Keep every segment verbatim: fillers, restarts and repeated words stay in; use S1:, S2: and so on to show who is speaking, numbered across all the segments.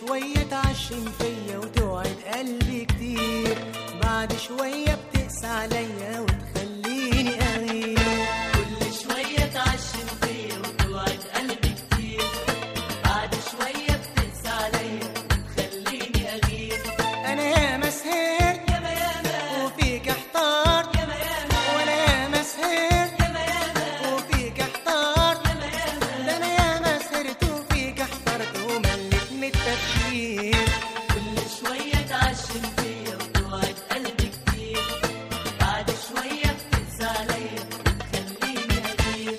S1: شوية تعشم فيا وتوعد قلبي كتير، بعد شوية بتقسى عليا وتخليني أغير.
S2: كل شوية تعشم فيا وتوعد قلبي كتير، بعد شوية بتقسى عليا وتخليني أغير.
S1: أنا ياما سهرت
S2: ياما ياما
S1: وفيك احترت،
S2: ياما ياما
S1: وأنا ياما سهرت
S2: ياما ياما
S1: وفيك احترت،
S2: ياما ياما
S1: ده أنا ياما سهرت وفيك احترت ومليت من التفكير.
S2: كل شوية تعشم فيا وتوعد قلبي كتير، بعد شوية بتقسى عليا وتخليني أغير.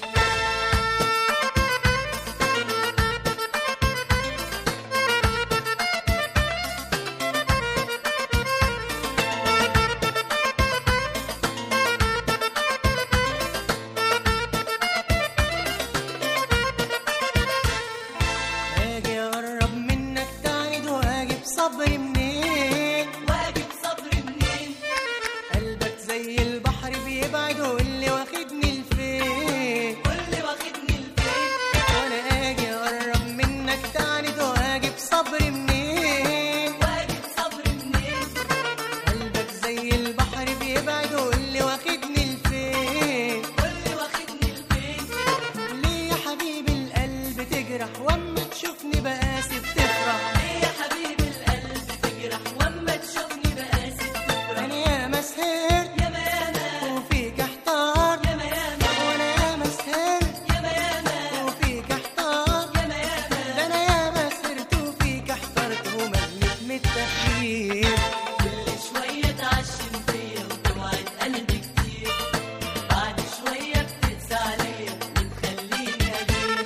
S1: أجي أقرب منك تعند وأجيب صبري منين؟
S2: وأجيب صبري منين؟
S1: قلبك زي البحر بيبعد واللي واخدني لفين؟
S2: واللي واخدني لفين؟
S1: وأنا أجي أقرب منك تعند وأجيب صبري منين؟
S2: وأجيب صبري منين؟
S1: قلبك زي البحر بيبعد واللي واخدني لفين؟
S2: واللي واخدني لفين؟
S1: ليه يا حبيبي القلب تجرح واما تشوفني بقاسي بتفرح؟
S2: ليه يا حبيبي القلب تجرح واما تشوفني بقاسي بتفرح؟
S1: أنا ياما سهرت
S2: ياما ياما
S1: وفيك احتار،
S2: ياما ياما
S1: وأنا ياما سهرت
S2: ياما ياما
S1: وفيك احتار،
S2: ياما ياما
S1: ده أنا ياما سهرت وفيك احترت ومليت من التفكير.
S2: كل شوية تعشم فيا وتوعد قلبي كتير، بعد شوية بتقسى عليا وتخليني أغير.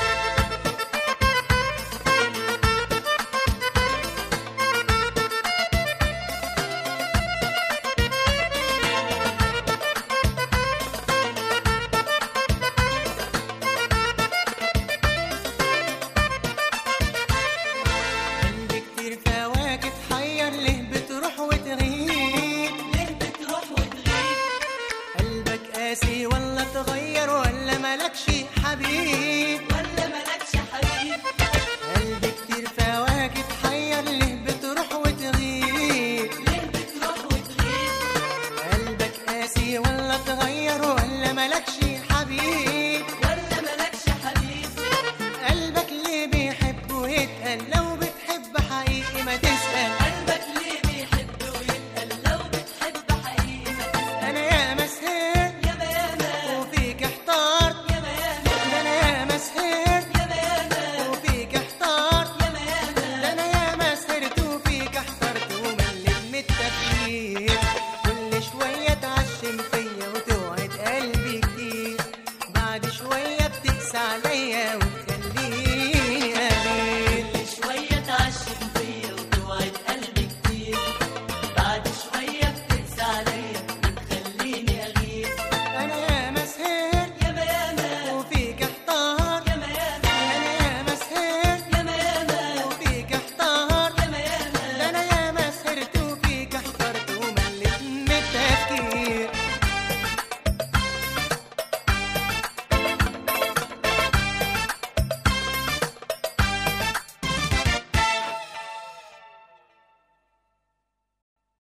S1: قلبي كتير فواكه تحير، ليه بتروح وتغيب؟
S2: ليه بتروح وتغيب؟
S1: قلبك قاسي ولا اتغير ولا ملكش حبيب؟
S2: ولا مالكش حبيب؟
S1: قلبي كتير فواكه تحير، ليه بتروح وتغيب؟
S2: ليه بتروح وتغيب؟
S1: قلبك قاسي ولا اتغير ولا ملكش حبيب؟
S2: ولا مالكش حبيب؟
S1: قلبك ليه بيحب ويتقل؟ لو بتحب حقيقي ما تسأل.
S2: قلبك ليه بيحب ويتقل؟ لو بتحب حقيقي ما تسأل.
S1: أنا ياما سهرت
S2: ياما ياما
S1: وفيك احترت،
S2: ياما ياما
S1: ده أنا ياما سهرت
S2: ياما ياما
S1: وفيك احترت،
S2: ياما ياما
S1: ده أنا ياما سهرت وفيك احترت ومليت من التفكير. كل شوية تعشم فيا وتوعد قلبي كتير، بعد شوية بتقسى عليا